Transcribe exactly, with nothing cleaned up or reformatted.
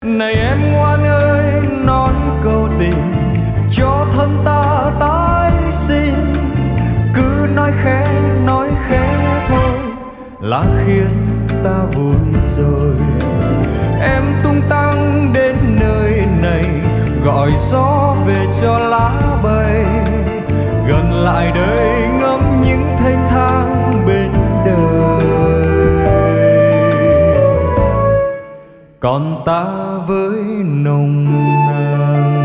Này em ngoan ơi, nói câu tình cho thân ta tái sinh, cứ nói khẽ nói khẽ thôi là khiến ta vui rồi. Em tung tăng đến nơi này, gọi gió về cho lá bay, gần lại đây ngắm những thênh thang bên đời. Còn ta với nồng nàn